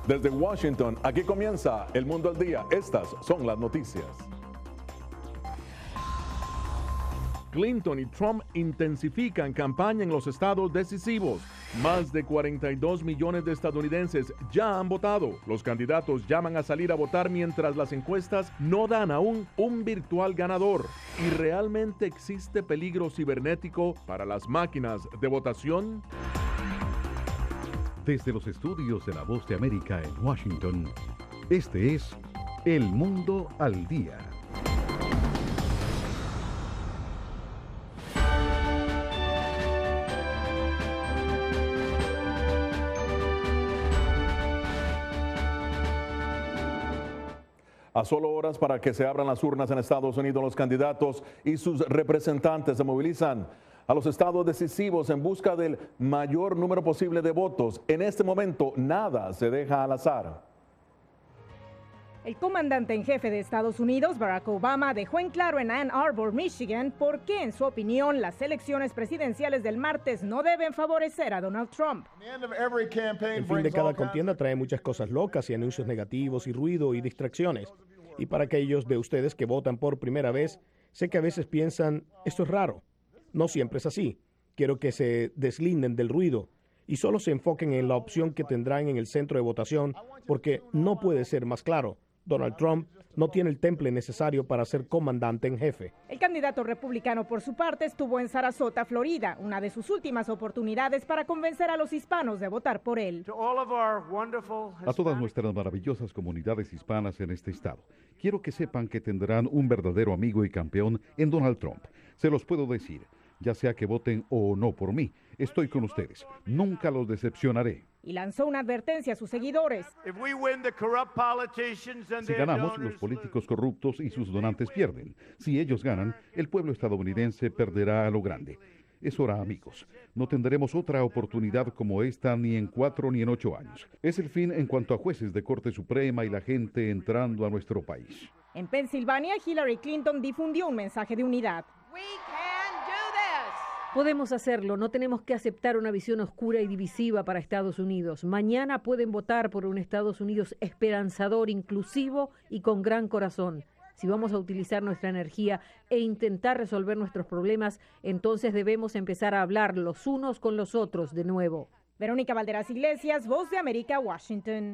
Desde Washington, aquí comienza El Mundo al Día. Estas son las noticias. Clinton y Trump intensifican campaña en los estados decisivos. Más de 42 millones de estadounidenses ya han votado. Los candidatos llaman a salir a votar mientras las encuestas no dan aún un virtual ganador. ¿Y realmente existe peligro cibernético para las máquinas de votación? Desde los estudios de La Voz de América en Washington, este es El Mundo al Día. A solo horas para que se abran las urnas en Estados Unidos, los candidatos y sus representantes se movilizan a los estados decisivos en busca del mayor número posible de votos. En este momento, nada se deja al azar. El comandante en jefe de Estados Unidos, Barack Obama, dejó en claro en Ann Arbor, Michigan, por qué, en su opinión, las elecciones presidenciales del martes no deben favorecer a Donald Trump. El fin de cada contienda trae muchas cosas locas y anuncios negativos y ruido y distracciones. Y para aquellos de ustedes que votan por primera vez, sé que a veces piensan, esto es raro. No siempre es así. Quiero que se deslinden del ruido y solo se enfoquen en la opción que tendrán en el centro de votación, porque no puede ser más claro. Donald Trump no tiene el temple necesario para ser comandante en jefe. El candidato republicano, por su parte, estuvo en Sarasota, Florida, una de sus últimas oportunidades para convencer a los hispanos de votar por él. A todas nuestras maravillosas comunidades hispanas en este estado, quiero que sepan que tendrán un verdadero amigo y campeón en Donald Trump. Se los puedo decir, ya sea que voten o no por mí, estoy con ustedes. Nunca los decepcionaré. Y lanzó una advertencia a sus seguidores. Si ganamos, los políticos corruptos y sus donantes pierden. Si ellos ganan, el pueblo estadounidense perderá a lo grande. Es hora, amigos. No tendremos otra oportunidad como esta ni en 4 ni en 8 años. Es el fin en cuanto a jueces de Corte Suprema y la gente entrando a nuestro país. En Pensilvania, Hillary Clinton difundió un mensaje de unidad. Podemos hacerlo, no tenemos que aceptar una visión oscura y divisiva para Estados Unidos. Mañana pueden votar por un Estados Unidos esperanzador, inclusivo y con gran corazón. Si vamos a utilizar nuestra energía e intentar resolver nuestros problemas, entonces debemos empezar a hablar los unos con los otros de nuevo. Verónica Valderas Iglesias, Voz de América, Washington.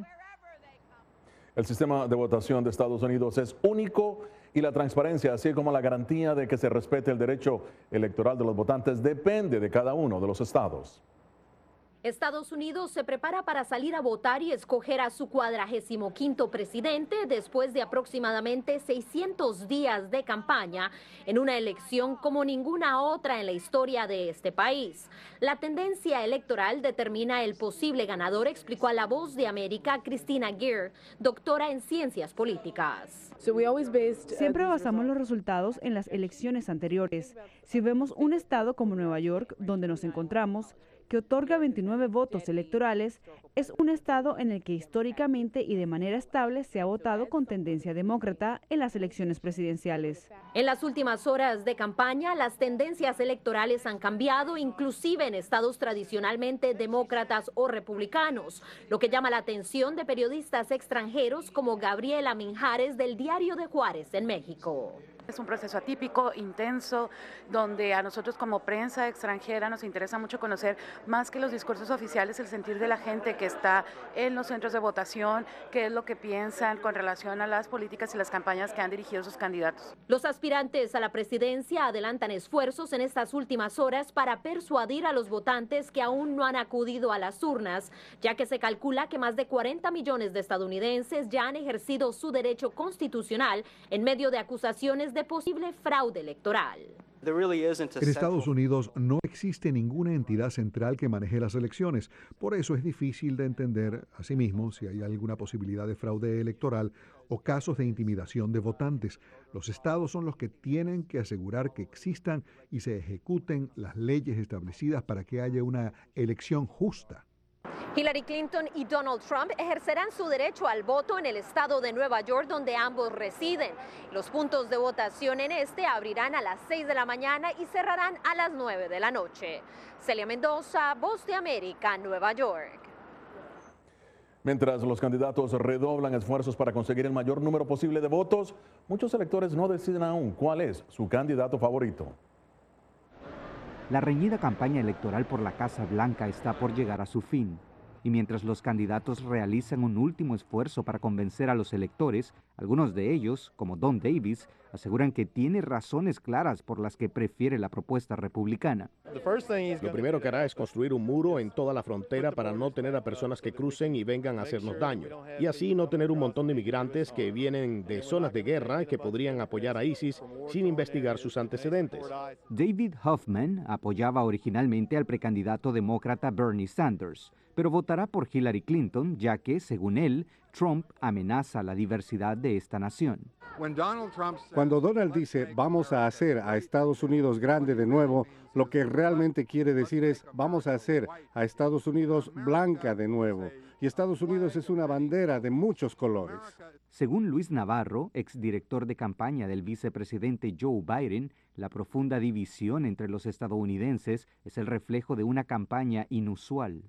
El sistema de votación de Estados Unidos es único y la transparencia, así como la garantía de que se respete el derecho electoral de los votantes, depende de cada uno de los estados. Estados Unidos se prepara para salir a votar y escoger a su 45º presidente después de aproximadamente 600 días de campaña en una elección como ninguna otra en la historia de este país. La tendencia electoral determina el posible ganador, explicó a La Voz de América Christina Geer, doctora en ciencias políticas. Siempre basamos los resultados en las elecciones anteriores. Si vemos un estado como Nueva York, donde nos encontramos, que otorga 29 votos electorales, es un estado en el que históricamente y de manera estable se ha votado con tendencia demócrata en las elecciones presidenciales. En las últimas horas de campaña, las tendencias electorales han cambiado, inclusive en estados tradicionalmente demócratas o republicanos, lo que llama la atención de periodistas extranjeros como Gabriela Minjares del Diario de Juárez en México. Es un proceso atípico, intenso, donde a nosotros como prensa extranjera nos interesa mucho conocer más que los discursos oficiales, el sentir de la gente que está en los centros de votación, qué es lo que piensan con relación a las políticas y las campañas que han dirigido sus candidatos. Los aspirantes a la presidencia adelantan esfuerzos en estas últimas horas para persuadir a los votantes que aún no han acudido a las urnas, ya que se calcula que más de 40 millones de estadounidenses ya han ejercido su derecho constitucional en medio de acusaciones de posible fraude electoral. En Estados Unidos no existe ninguna entidad central que maneje las elecciones. Por eso es difícil de entender, asimismo, si hay alguna posibilidad de fraude electoral o casos de intimidación de votantes. Los estados son los que tienen que asegurar que existan y se ejecuten las leyes establecidas para que haya una elección justa. Hillary Clinton y Donald Trump ejercerán su derecho al voto en el estado de Nueva York, donde ambos residen. Los puntos de votación en este abrirán a las 6 de la mañana y cerrarán a las 9 de la noche. Celia Mendoza, Voz de América, Nueva York. Mientras los candidatos redoblan esfuerzos para conseguir el mayor número posible de votos, muchos electores no deciden aún cuál es su candidato favorito. La reñida campaña electoral por la Casa Blanca está por llegar a su fin. Y mientras los candidatos realizan un último esfuerzo para convencer a los electores, algunos de ellos, como Don Davis, aseguran que tiene razones claras por las que prefiere la propuesta republicana. Lo primero que hará es construir un muro en toda la frontera para no tener a personas que crucen y vengan a hacernos daño. Y así no tener un montón de inmigrantes que vienen de zonas de guerra que podrían apoyar a ISIS sin investigar sus antecedentes. David Hoffman apoyaba originalmente al precandidato demócrata Bernie Sanders, pero votará por Hillary Clinton, ya que, según él, Trump amenaza la diversidad de esta nación. Cuando Donald dice vamos a hacer a Estados Unidos grande de nuevo, lo que realmente quiere decir es vamos a hacer a Estados Unidos blanca de nuevo. Y Estados Unidos es una bandera de muchos colores. Según Luis Navarro, exdirector de campaña del vicepresidente Joe Biden, la profunda división entre los estadounidenses es el reflejo de una campaña inusual.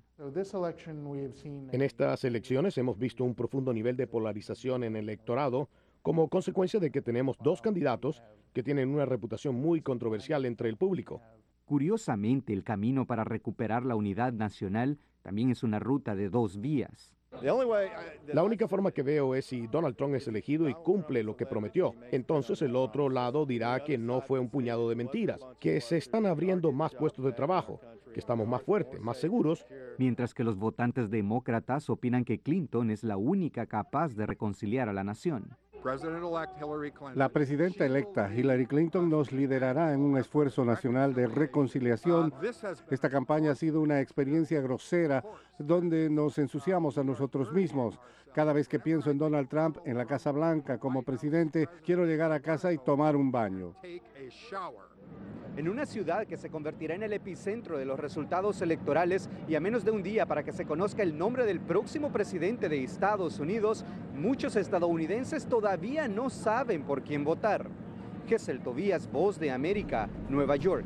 En estas elecciones hemos visto un profundo nivel de polarización en el electorado como consecuencia de que tenemos dos candidatos que tienen una reputación muy controversial entre el público. Curiosamente, el camino para recuperar la unidad nacional también es una ruta de dos vías. La única forma que veo es si Donald Trump es elegido y cumple lo que prometió. Entonces el otro lado dirá que no fue un puñado de mentiras, que se están abriendo más puestos de trabajo, que estamos más fuertes, más seguros. Mientras que los votantes demócratas opinan que Clinton es la única capaz de reconciliar a la nación. La presidenta electa Hillary Clinton nos liderará en un esfuerzo nacional de reconciliación. Esta campaña ha sido una experiencia grosera donde nos ensuciamos a nosotros mismos. Cada vez que pienso en Donald Trump en la Casa Blanca como presidente, quiero llegar a casa y tomar un baño. En una ciudad que se convertirá en el epicentro de los resultados electorales y a menos de un día para que se conozca el nombre del próximo presidente de Estados Unidos, muchos estadounidenses todavía no saben por quién votar. Gesell Tobías, Voz de América, Nueva York.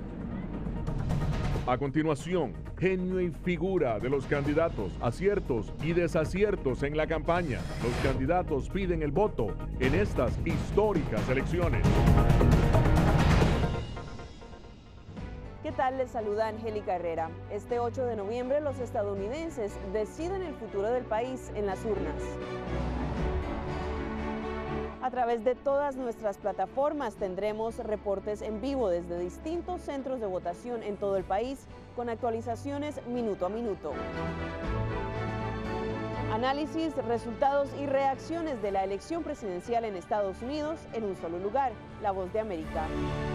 A continuación, genio y figura de los candidatos, aciertos y desaciertos en la campaña. Los candidatos piden el voto en estas históricas elecciones. ¿Qué tal? Les saluda Angélica Herrera. Este 8 de noviembre los estadounidenses deciden el futuro del país en las urnas. A través de todas nuestras plataformas tendremos reportes en vivo desde distintos centros de votación en todo el país con actualizaciones minuto a minuto. Análisis, resultados y reacciones de la elección presidencial en Estados Unidos en un solo lugar, La Voz de América.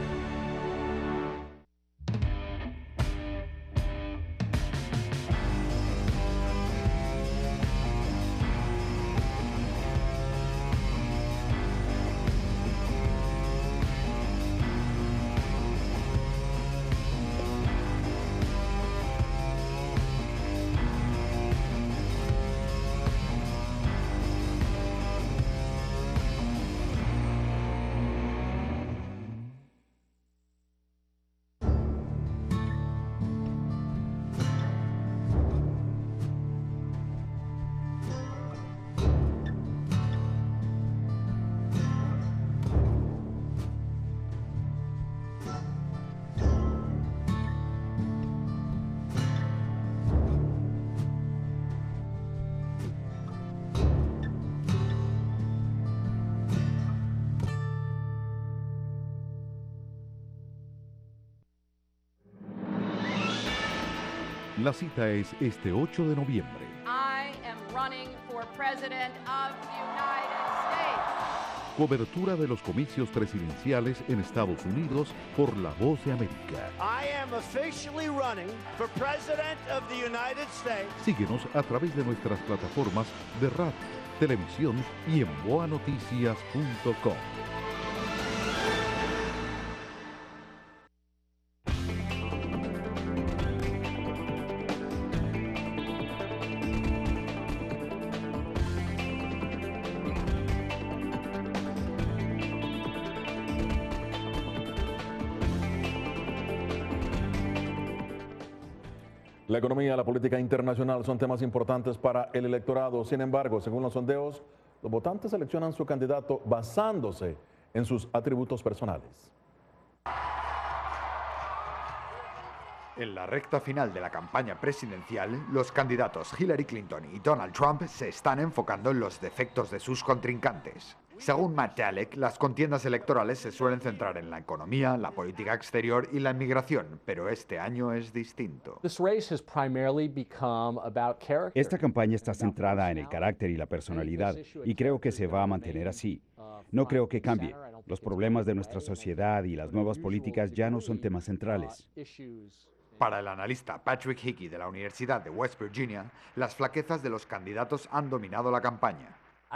La cita es este 8 de noviembre. I am running for president of the United States. Cobertura de los comicios presidenciales en Estados Unidos por La Voz de América. I am officially running for president of the United States. Síguenos a través de nuestras plataformas de radio, televisión y en boanoticias.com. La economía y la política internacional son temas importantes para el electorado. Sin embargo, según los sondeos, los votantes seleccionan su candidato basándose en sus atributos personales. En la recta final de la campaña presidencial, los candidatos Hillary Clinton y Donald Trump se están enfocando en los defectos de sus contrincantes. Según Matt Dallek, las contiendas electorales se suelen centrar en la economía, la política exterior y la inmigración, pero este año es distinto. Esta campaña está centrada en el carácter y la personalidad, y creo que se va a mantener así. No creo que cambie. Los problemas de nuestra sociedad y las nuevas políticas ya no son temas centrales. Para el analista Patrick Hickey de la Universidad de West Virginia, las flaquezas de los candidatos han dominado la campaña.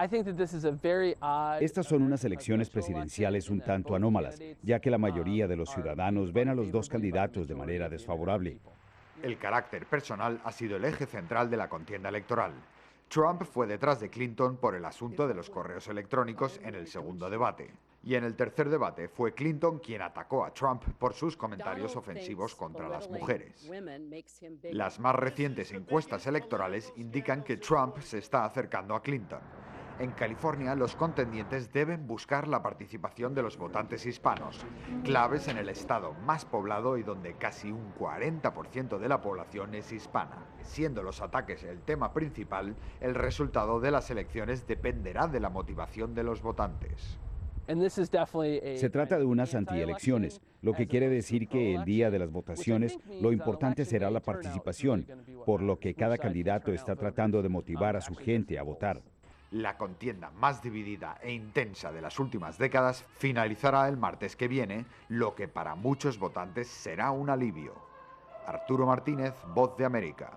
Estas son unas elecciones presidenciales un tanto anómalas, ya que la mayoría de los ciudadanos ven a los dos candidatos de manera desfavorable. El carácter personal ha sido el eje central de la contienda electoral. Trump fue detrás de Clinton por el asunto de los correos electrónicos en el segundo debate. Y en el tercer debate fue Clinton quien atacó a Trump por sus comentarios ofensivos contra las mujeres. Las más recientes encuestas electorales indican que Trump se está acercando a Clinton. En California, los contendientes deben buscar la participación de los votantes hispanos, claves en el estado más poblado y donde casi un 40% de la población es hispana. Siendo los ataques el tema principal, el resultado de las elecciones dependerá de la motivación de los votantes. Se trata de unas antielecciones, lo que quiere decir que el día de las votaciones lo importante será la participación, por lo que cada candidato está tratando de motivar a su gente a votar. La contienda más dividida e intensa de las últimas décadas finalizará el martes que viene, lo que para muchos votantes será un alivio. Arturo Martínez, Voz de América.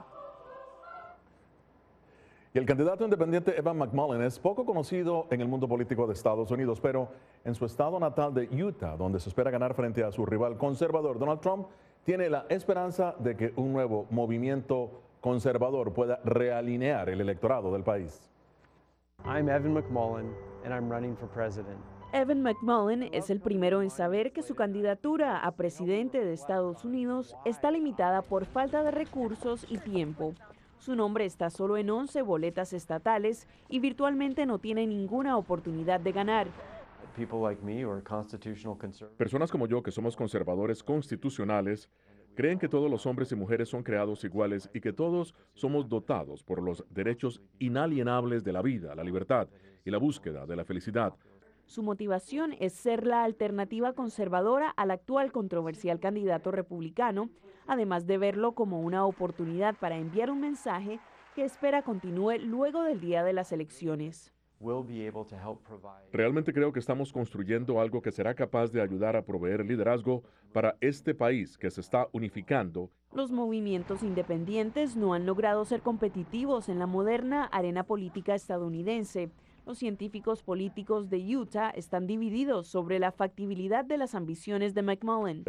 Y el candidato independiente Evan McMullin es poco conocido en el mundo político de Estados Unidos, pero en su estado natal de Utah, donde se espera ganar frente a su rival conservador Donald Trump, tiene la esperanza de que un nuevo movimiento conservador pueda realinear el electorado del país. I'm Evan McMullin, and I'm running for president. Evan McMullin es el primero en saber que su candidatura a presidente de Estados Unidos está limitada por falta de recursos y tiempo. Su nombre está solo en 11 boletas estatales y virtualmente no tiene ninguna oportunidad de ganar. Personas como yo, que somos conservadores constitucionales, creen que todos los hombres y mujeres son creados iguales y que todos somos dotados por los derechos inalienables de la vida, la libertad y la búsqueda de la felicidad. Su motivación es ser la alternativa conservadora al actual controversial candidato republicano, además de verlo como una oportunidad para enviar un mensaje que espera continúe luego del día de las elecciones. Realmente creo que estamos construyendo algo que será capaz de ayudar a proveer liderazgo para este país que se está unificando. Los movimientos independientes no han logrado ser competitivos en la moderna arena política estadounidense. Los científicos políticos de Utah están divididos sobre la factibilidad de las ambiciones de McMullin.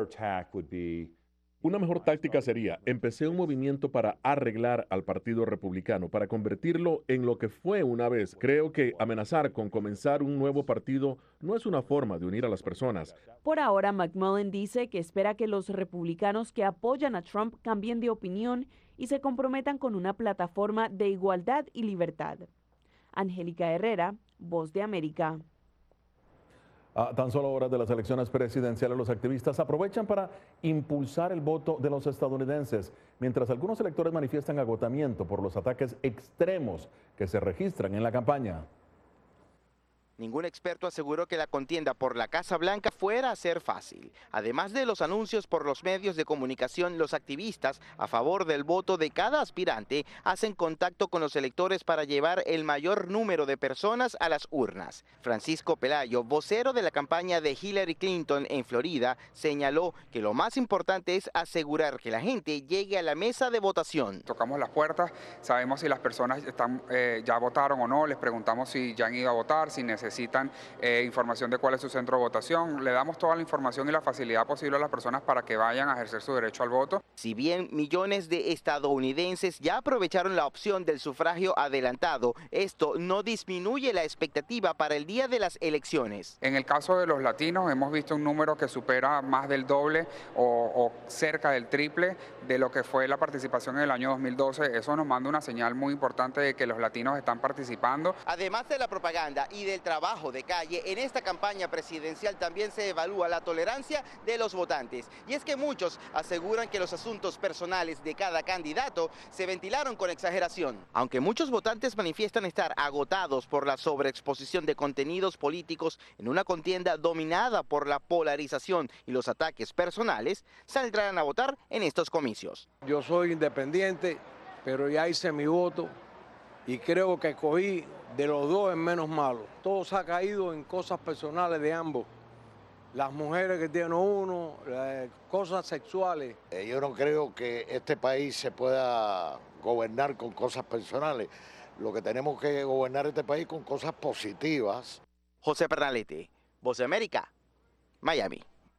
Una mejor táctica sería: empecé un movimiento para arreglar al Partido Republicano, para convertirlo en lo que fue una vez. Creo que amenazar con comenzar un nuevo partido no es una forma de unir a las personas. Por ahora, McMullin dice que espera que los republicanos que apoyan a Trump cambien de opinión y se comprometan con una plataforma de igualdad y libertad. Angélica Herrera, Voz de América. A tan solo horas de las elecciones presidenciales, los activistas aprovechan para impulsar el voto de los estadounidenses, mientras algunos electores manifiestan agotamiento por los ataques extremos que se registran en la campaña. Ningún experto aseguró que la contienda por la Casa Blanca fuera a ser fácil. Además de los anuncios por los medios de comunicación, los activistas a favor del voto de cada aspirante hacen contacto con los electores para llevar el mayor número de personas a las urnas. Francisco Pelayo, vocero de la campaña de Hillary Clinton en Florida, señaló que lo más importante es asegurar que la gente llegue a la mesa de votación. Tocamos las puertas, sabemos si las personas ya votaron o no, les preguntamos si ya han ido a votar, si necesitan necesitan información de cuál es su centro de votación. Le damos toda la información y la facilidad posible a las personas para que vayan a ejercer su derecho al voto. Si bien millones de estadounidenses ya aprovecharon la opción del sufragio adelantado, esto no disminuye la expectativa para el día de las elecciones. En el caso de los latinos hemos visto un número que supera más del doble o cerca del triple de lo que fue la participación en el año 2012. Eso nos manda una señal muy importante de que los latinos están participando. Además de la propaganda y del trabajo de calle, en esta campaña presidencial también se evalúa la tolerancia de los votantes. Y es que muchos aseguran que los asuntos personales de cada candidato se ventilaron con exageración. Aunque muchos votantes manifiestan estar agotados por la sobreexposición de contenidos políticos en una contienda dominada por la polarización y los ataques personales, saldrán a votar en estos comicios. Yo soy independiente, pero ya hice mi voto y creo que escogí de los dos el menos malo. Todo se ha caído en cosas personales de ambos. Las mujeres que tiene uno, cosas sexuales. Yo no creo que este país se pueda gobernar con cosas personales. Lo que tenemos que gobernar este país con cosas positivas. José Pernalete, Voz de América, Miami.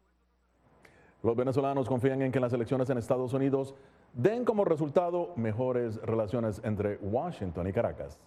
Los venezolanos confían en que las elecciones en Estados Unidos den como resultado mejores relaciones entre Washington y Caracas.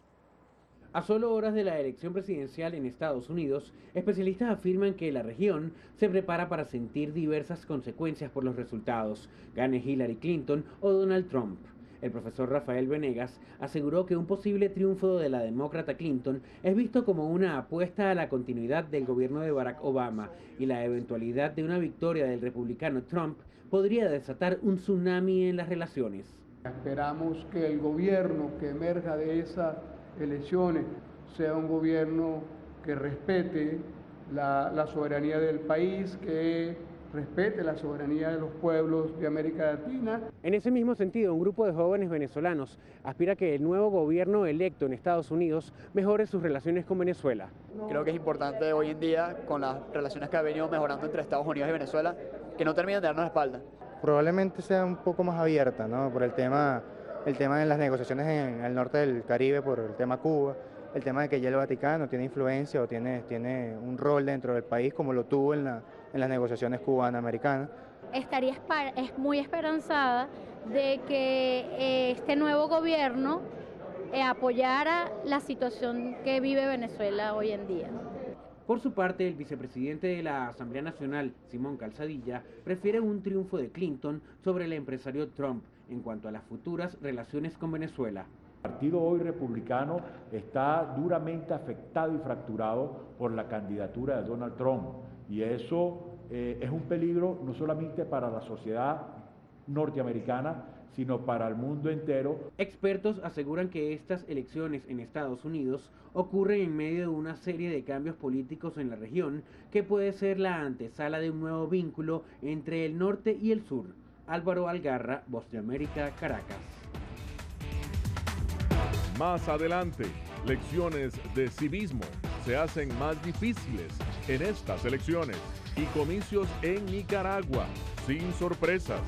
A solo horas de la elección presidencial en Estados Unidos, especialistas afirman que la región se prepara para sentir diversas consecuencias por los resultados, gane Hillary Clinton o Donald Trump. El profesor Rafael Venegas aseguró que un posible triunfo de la demócrata Clinton es visto como una apuesta a la continuidad del gobierno de Barack Obama y la eventualidad de una victoria del republicano Trump podría desatar un tsunami en las relaciones. Esperamos que el gobierno que emerja de esas elecciones sea un gobierno que respete la soberanía del país, que respete la soberanía de los pueblos de América Latina. En ese mismo sentido, un grupo de jóvenes venezolanos aspira a que el nuevo gobierno electo en Estados Unidos mejore sus relaciones con Venezuela. Creo que es importante hoy en día, con las relaciones que ha venido mejorando entre Estados Unidos y Venezuela, que no terminen de darnos la espalda. Probablemente sea un poco más abierta, ¿no? Por el tema de las negociaciones en el norte del Caribe, por el tema Cuba, el tema de que ya el Vaticano tiene influencia o tiene un rol dentro del país como lo tuvo en las negociaciones cubano-americanas. Estaría muy esperanzada de que este nuevo gobierno apoyara la situación que vive Venezuela hoy en día. Por su parte, el vicepresidente de la Asamblea Nacional, Simón Calzadilla, prefiere un triunfo de Clinton sobre el empresario Trump en cuanto a las futuras relaciones con Venezuela. El partido hoy republicano está duramente afectado y fracturado por la candidatura de Donald Trump y eso es un peligro no solamente para la sociedad norteamericana, sino para el mundo entero. Expertos aseguran que estas elecciones en Estados Unidos ocurren en medio de una serie de cambios políticos en la región que puede ser la antesala de un nuevo vínculo entre el norte y el sur. Álvaro Algarra, Voz de América, Caracas. Más adelante, lecciones de civismo se hacen más difíciles en estas elecciones y comicios en Nicaragua, sin sorpresas.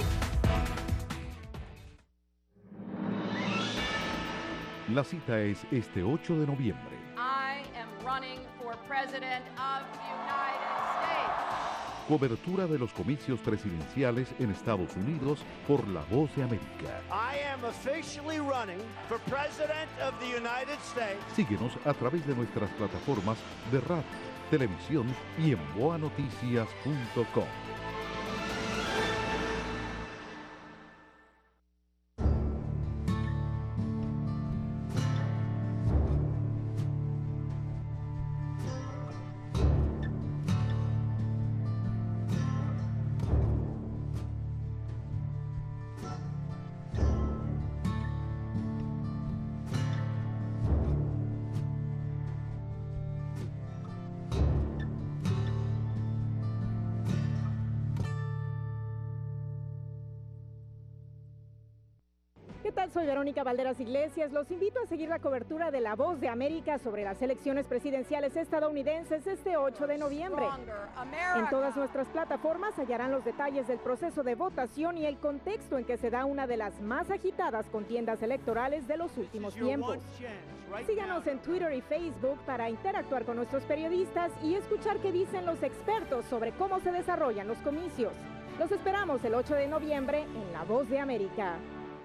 La cita es este 8 de noviembre. I am running for president of the United States. Cobertura de los comicios presidenciales en Estados Unidos por La Voz de América. I am officially running for president of the United States. Síguenos a través de nuestras plataformas de radio, televisión y en boanoticias.com. usted? Soy Verónica Valderas Iglesias. Los invito a seguir la cobertura de La Voz de América sobre las elecciones presidenciales estadounidenses este 8 de noviembre. En todas nuestras plataformas hallarán los detalles del proceso de votación y el contexto en que se da una de las más agitadas contiendas electorales de los últimos tiempos. Síganos en Twitter y Facebook para interactuar con nuestros periodistas y escuchar qué dicen los expertos sobre cómo se desarrollan los comicios. Los esperamos el 8 de noviembre en La Voz de América.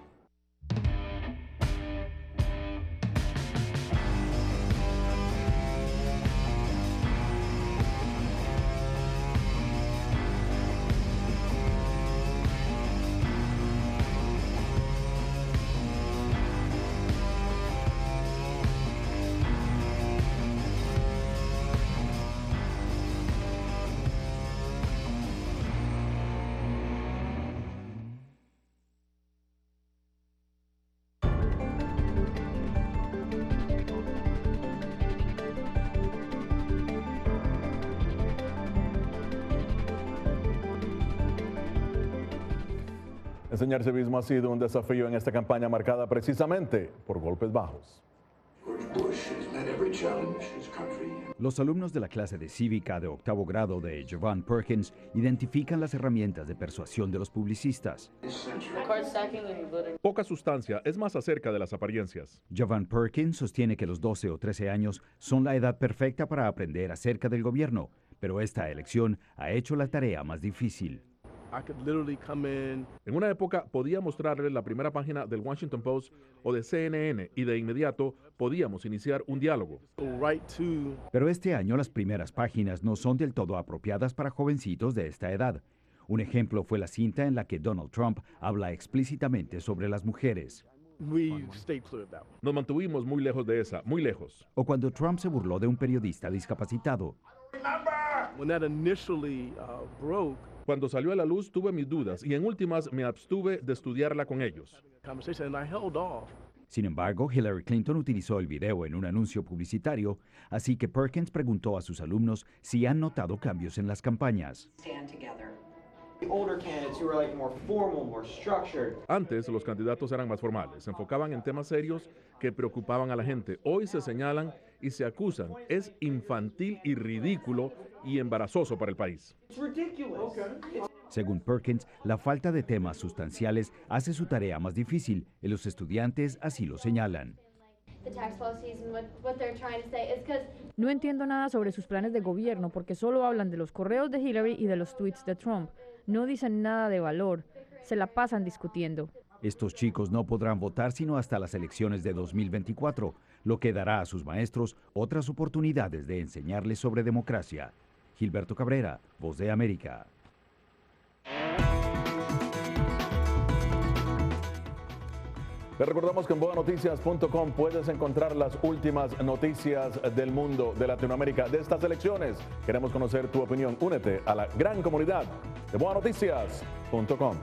Enseñar civismo ha sido un desafío en esta campaña marcada precisamente por golpes bajos. Los alumnos de la clase de cívica de octavo grado de Javon Perkins identifican las herramientas de persuasión de los publicistas. Poca sustancia, es más acerca de las apariencias. Javon Perkins sostiene que los 12 o 13 años son la edad perfecta para aprender acerca del gobierno, pero esta elección ha hecho la tarea más difícil. En una época podía mostrarles la primera página del Washington Post o de CNN y de inmediato podíamos iniciar un diálogo. Pero este año las primeras páginas no son del todo apropiadas para jovencitos de esta edad. Un ejemplo fue la cinta en la que Donald Trump habla explícitamente sobre las mujeres. Nos mantuvimos muy lejos de esa, muy lejos. O cuando Trump se burló de un periodista discapacitado. Cuando salió a la luz tuve mis dudas y en últimas me abstuve de estudiarla con ellos. Sin embargo, Hillary Clinton utilizó el video en un anuncio publicitario, así que Perkins preguntó a sus alumnos si han notado cambios en las campañas. Antes los candidatos eran más formales, se enfocaban en temas serios que preocupaban a la gente. Hoy se señalan y se acusan. Es infantil y ridículo y embarazoso para el país. Según Perkins, la falta de temas sustanciales hace su tarea más difícil y los estudiantes así lo señalan. No entiendo nada sobre sus planes de gobierno porque solo hablan de los correos de Hillary y de los tweets de Trump. No dicen nada de valor, se la pasan discutiendo. Estos chicos no podrán votar sino hasta las elecciones de 2024, lo que dará a sus maestros otras oportunidades de enseñarles sobre democracia. Gilberto Cabrera, Voz de América. Te recordamos que en boanoticias.com puedes encontrar las últimas noticias del mundo, de Latinoamérica, de estas elecciones. Queremos conocer tu opinión. Únete a la gran comunidad de boanoticias.com.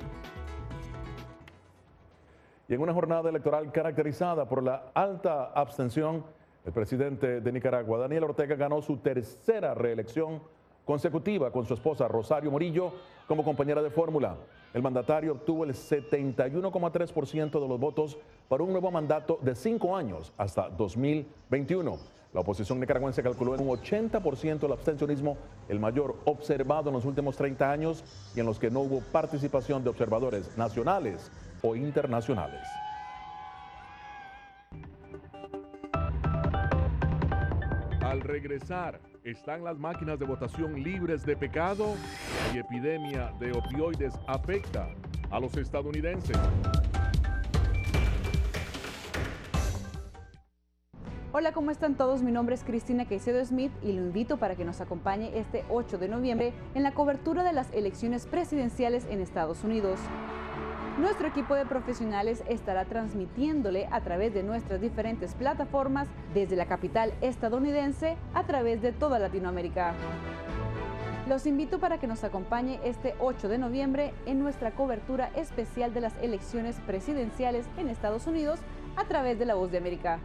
Y en una jornada electoral caracterizada por la alta abstención, el presidente de Nicaragua, Daniel Ortega, ganó su tercera reelección consecutiva con su esposa Rosario Murillo como compañera de fórmula. El mandatario obtuvo el 71,3% de los votos para un nuevo mandato de 5 años hasta 2021. La oposición nicaragüense calculó en un 80% el abstencionismo, el mayor observado en los últimos 30 años y en los que no hubo participación de observadores nacionales o internacionales. Al regresar, ¿están las máquinas de votación libres de pecado? La epidemia de opioides afecta a los estadounidenses. Hola, ¿cómo están todos? Mi nombre es Cristina Caicedo Smith y lo invito para que nos acompañe este 8 de noviembre en la cobertura de las elecciones presidenciales en Estados Unidos. Nuestro equipo de profesionales estará transmitiéndole a través de nuestras diferentes plataformas desde la capital estadounidense a través de toda Latinoamérica. Los invito para que nos acompañe este 8 de noviembre en nuestra cobertura especial de las elecciones presidenciales en Estados Unidos a través de La Voz de América.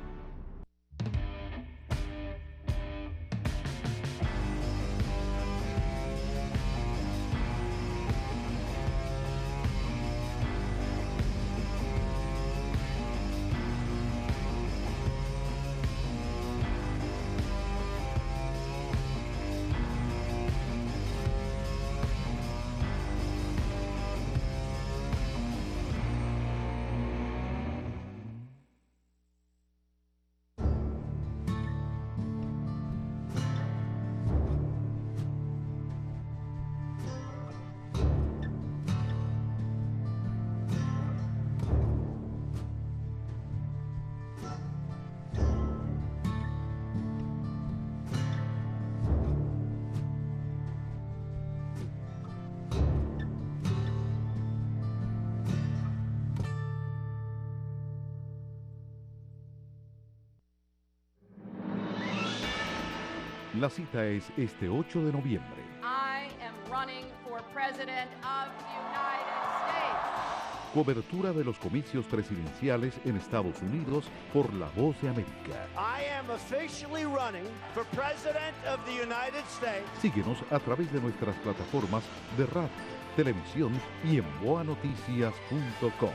La cita es este 8 de noviembre. I am running for president of the United States. Cobertura de los comicios presidenciales en Estados Unidos por La Voz de América. I am officially running for president of the United States. Síguenos a través de nuestras plataformas de radio, televisión y en boanoticias.com.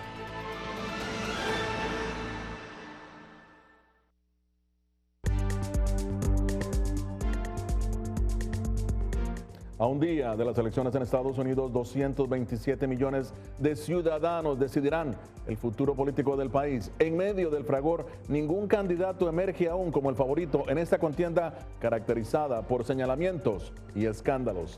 A un día de las elecciones en Estados Unidos, 227 millones de ciudadanos decidirán el futuro político del país. En medio del fragor, ningún candidato emerge aún como el favorito en esta contienda caracterizada por señalamientos y escándalos.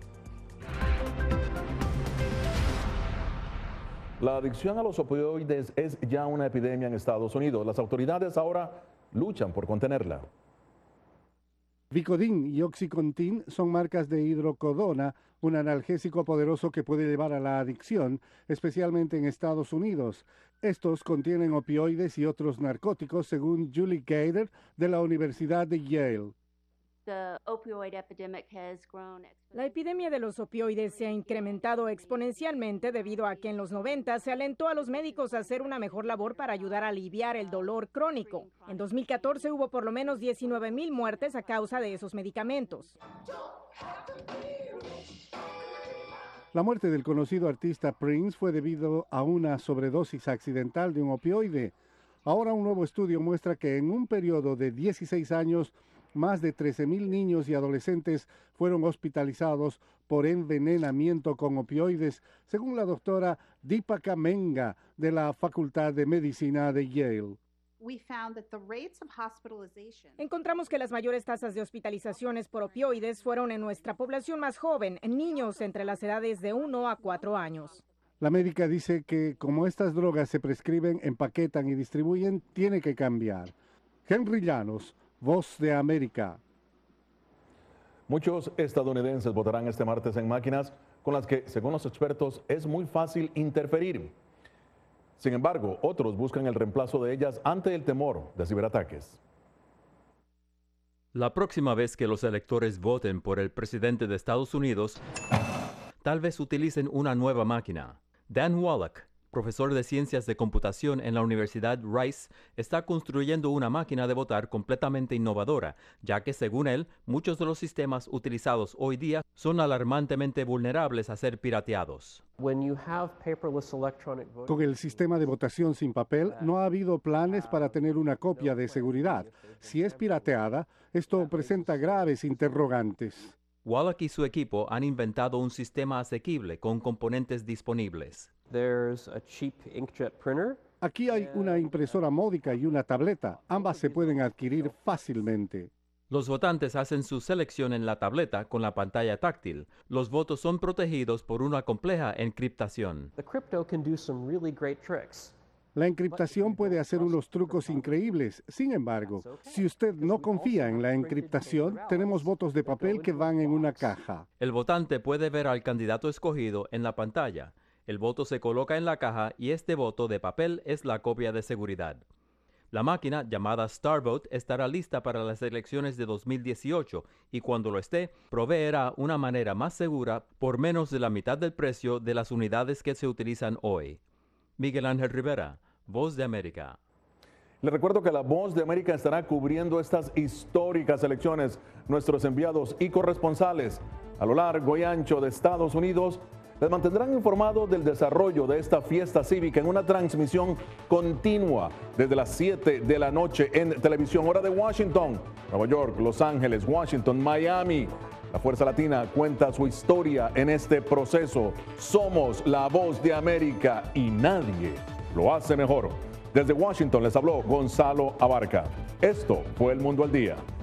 La adicción a los opioides es ya una epidemia en Estados Unidos. Las autoridades ahora luchan por contenerla. Vicodin y Oxycontin son marcas de hidrocodona, un analgésico poderoso que puede llevar a la adicción, especialmente en Estados Unidos. Estos contienen opioides y otros narcóticos, según Julie Gator de la Universidad de Yale. La epidemia de los opioides se ha incrementado exponencialmente debido a que en los 90 se alentó a los médicos a hacer una mejor labor para ayudar a aliviar el dolor crónico. En 2014 hubo por lo menos 19,000 muertes a causa de esos medicamentos. La muerte del conocido artista Prince fue debido a una sobredosis accidental de un opioide. Ahora un nuevo estudio muestra que en un periodo de 16 años, más de 13,000 niños y adolescentes fueron hospitalizados por envenenamiento con opioides, según la doctora Deepika Menga de la Facultad de Medicina de Yale. Encontramos que las mayores tasas de hospitalizaciones por opioides fueron en nuestra población más joven, en niños entre las edades de 1 a 4 años. La médica dice que como estas drogas se prescriben, empaquetan y distribuyen, tiene que cambiar. Henry Llanos, Voz de América. Muchos estadounidenses votarán este martes en máquinas con las que, según los expertos, es muy fácil interferir. Sin embargo, otros buscan el reemplazo de ellas ante el temor de ciberataques. La próxima vez que los electores voten por el presidente de Estados Unidos, tal vez utilicen una nueva máquina. Dan Wallach, profesor de ciencias de computación en la Universidad Rice, está construyendo una máquina de votar completamente innovadora, ya que según él, muchos de los sistemas utilizados hoy día son alarmantemente vulnerables a ser pirateados. Con el sistema de votación sin papel, no ha habido planes para tener una copia de seguridad. Si es pirateada, esto presenta graves interrogantes. Wallach y su equipo han inventado un sistema asequible con componentes disponibles. Aquí hay una impresora módica y una tableta. Ambas se pueden adquirir fácilmente. Los votantes hacen su selección en la tableta con la pantalla táctil. Los votos son protegidos por una compleja encriptación. La encriptación puede hacer unos trucos increíbles. Sin embargo, si usted no confía en la encriptación, tenemos votos de papel que van en una caja. El votante puede ver al candidato escogido en la pantalla. El voto se coloca en la caja y este voto de papel es la copia de seguridad. La máquina, llamada StarVote, estará lista para las elecciones de 2018 y cuando lo esté, proveerá una manera más segura por menos de la mitad del precio de las unidades que se utilizan hoy. Miguel Ángel Rivera, Voz de América. Les recuerdo que la Voz de América estará cubriendo estas históricas elecciones. Nuestros enviados y corresponsales a lo largo y ancho de Estados Unidos les mantendrán informados del desarrollo de esta fiesta cívica en una transmisión continua desde las 7 de la noche en televisión, hora de Washington, Nueva York, Los Ángeles, Washington, Miami. La Fuerza Latina cuenta su historia en este proceso. Somos la Voz de América y nadie lo hace mejor. Desde Washington les habló Gonzalo Abarca. Esto fue El Mundo al Día.